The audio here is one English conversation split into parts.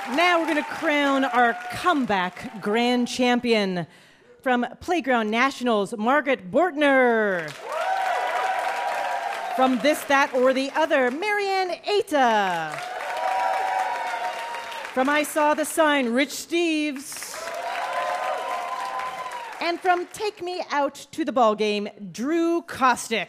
Now we're going to crown our comeback grand champion. From Playground Nationals, Margaret Bortner. From This, That, or the Other, Marianne Aita. From I Saw the Sign, Rich Steves. And from Take Me Out to the Ballgame, Drew Kostick.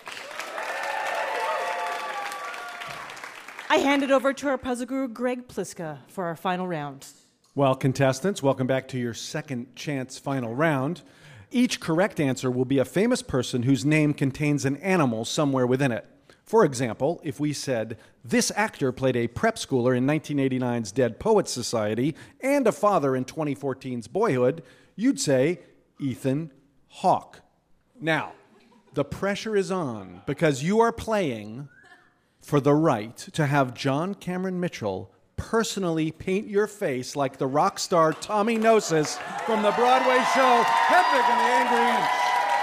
I hand it over to our puzzle guru, Greg Pliska, for our final round. Well, contestants, welcome back to your second chance final round. Each correct answer will be a famous person whose name contains an animal somewhere within it. For example, if we said, this actor played a prep schooler in 1989's Dead Poets Society and a father in 2014's Boyhood, you'd say Ethan Hawke. Now, the pressure is on because you are playing for the right to have John Cameron Mitchell personally paint your face like the rock star Tommy Gnosis from the Broadway show Hedwig and the Angry Inch.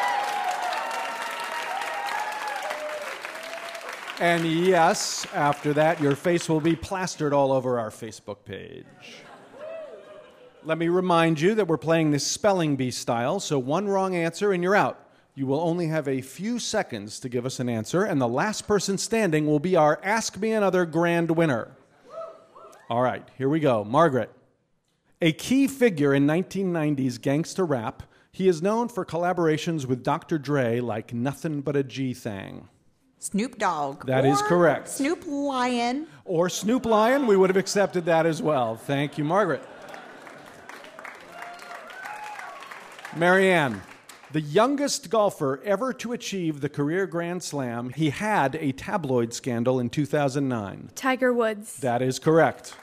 And yes, after that, your face will be plastered all over our Facebook page. Let me remind you that we're playing this spelling bee style, so one wrong answer and you're out. You will only have a few seconds to give us an answer, and the last person standing will be our Ask Me Another grand winner. All right, here we go. Margaret. A key figure in 1990s gangsta rap, he is known for collaborations with Dr. Dre like Nothing But a G-Thang. Snoop Dogg. That is correct. Snoop Lion. Or Snoop Lion, we would have accepted that as well. Thank you, Margaret. Marianne, the youngest golfer ever to achieve the career Grand Slam, he had a tabloid scandal in 2009. Tiger Woods. That is correct.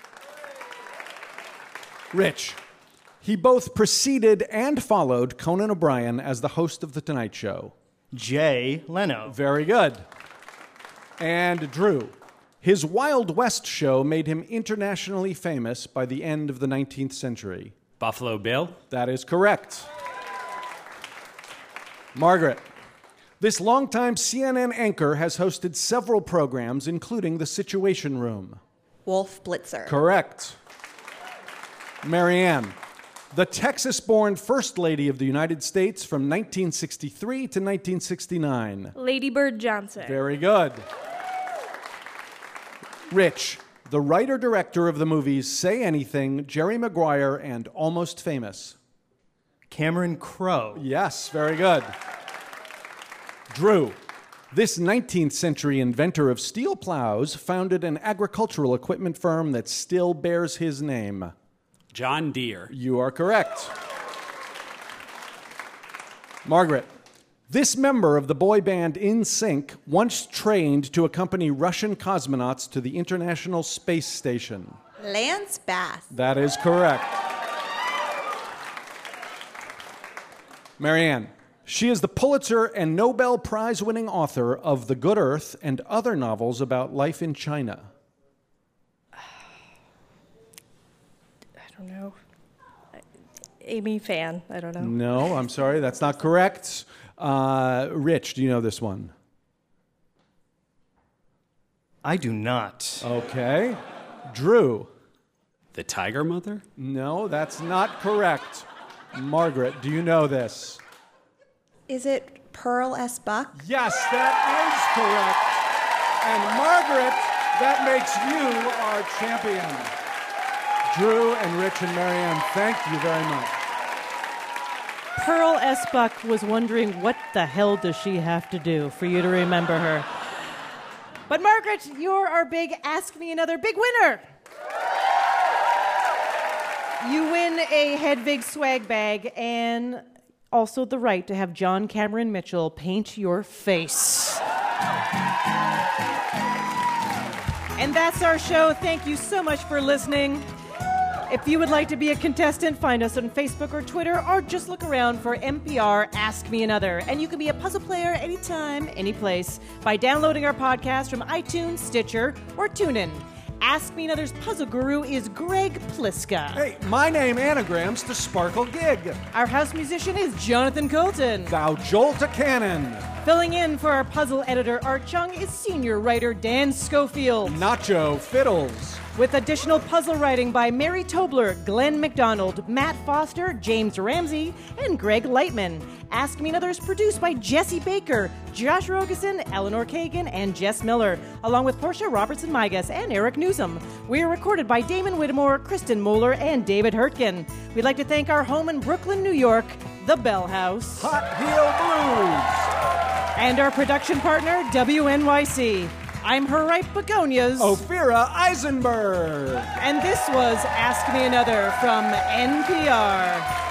Rich, he both preceded and followed Conan O'Brien as the host of The Tonight Show. Jay Leno. Very good. And Drew, his Wild West show made him internationally famous by the end of the 19th century. Buffalo Bill. That is correct. Margaret, this longtime CNN anchor has hosted several programs, including The Situation Room. Wolf Blitzer. Correct. Marianne, the Texas-born First Lady of the United States from 1963 to 1969. Lady Bird Johnson. Very good. Rich, the writer-director of the movies Say Anything, Jerry Maguire, and Almost Famous. Cameron Crowe. Yes, very good. Drew, this 19th century inventor of steel plows founded an agricultural equipment firm that still bears his name. John Deere. You are correct. Margaret, this member of the boy band NSYNC once trained to accompany Russian cosmonauts to the International Space Station. Lance Bass. That is correct. Marianne, she is the Pulitzer and Nobel Prize-winning author of The Good Earth and other novels about life in China. I don't know. Amy Fan. I don't know. No, I'm sorry, that's not correct. Rich, do you know this one? I do not. Okay. Drew. The Tiger Mother? No, that's not correct. Margaret, do you know this? Is it Pearl S. Buck? Yes, that is correct. And Margaret, that makes you our champion. Drew and Rich and Marianne, thank you very much. Pearl S. Buck was wondering what the hell does she have to do for you to remember her. But Margaret, you're our big Ask Me Another big winner. You win a Hedwig swag bag and also the right to have John Cameron Mitchell paint your face. And that's our show. Thank you so much for listening. If you would like to be a contestant, find us on Facebook or Twitter, or just look around for NPR Ask Me Another. And you can be a puzzle player anytime, anyplace, by downloading our podcast from iTunes, Stitcher, or TuneIn. Ask Me Another's puzzle guru is Greg Pliska. Hey, my name anagrams to Sparkle Gig. Our house musician is Jonathan Colton. Thou Jolt a Cannon. Filling in for our puzzle editor, Art Chung, is senior writer Dan Schofield. Nacho Fiddles. With additional puzzle writing by Mary Tobler, Glenn McDonald, Matt Foster, James Ramsey, and Greg Lightman. Ask Me Another is produced by Jesse Baker, Josh Rogeson, Eleanor Kagan, and Jess Miller, along with Portia Robertson-Migas and Eric Newsom. We are recorded by Damon Whittemore, Kristen Moeller, and David Hurtgen. We'd like to thank our home in Brooklyn, New York, the Bell House. Hot Heel Blues. And our production partner, WNYC. I'm her ripe begonias. Ophira Eisenberg. And this was Ask Me Another from NPR.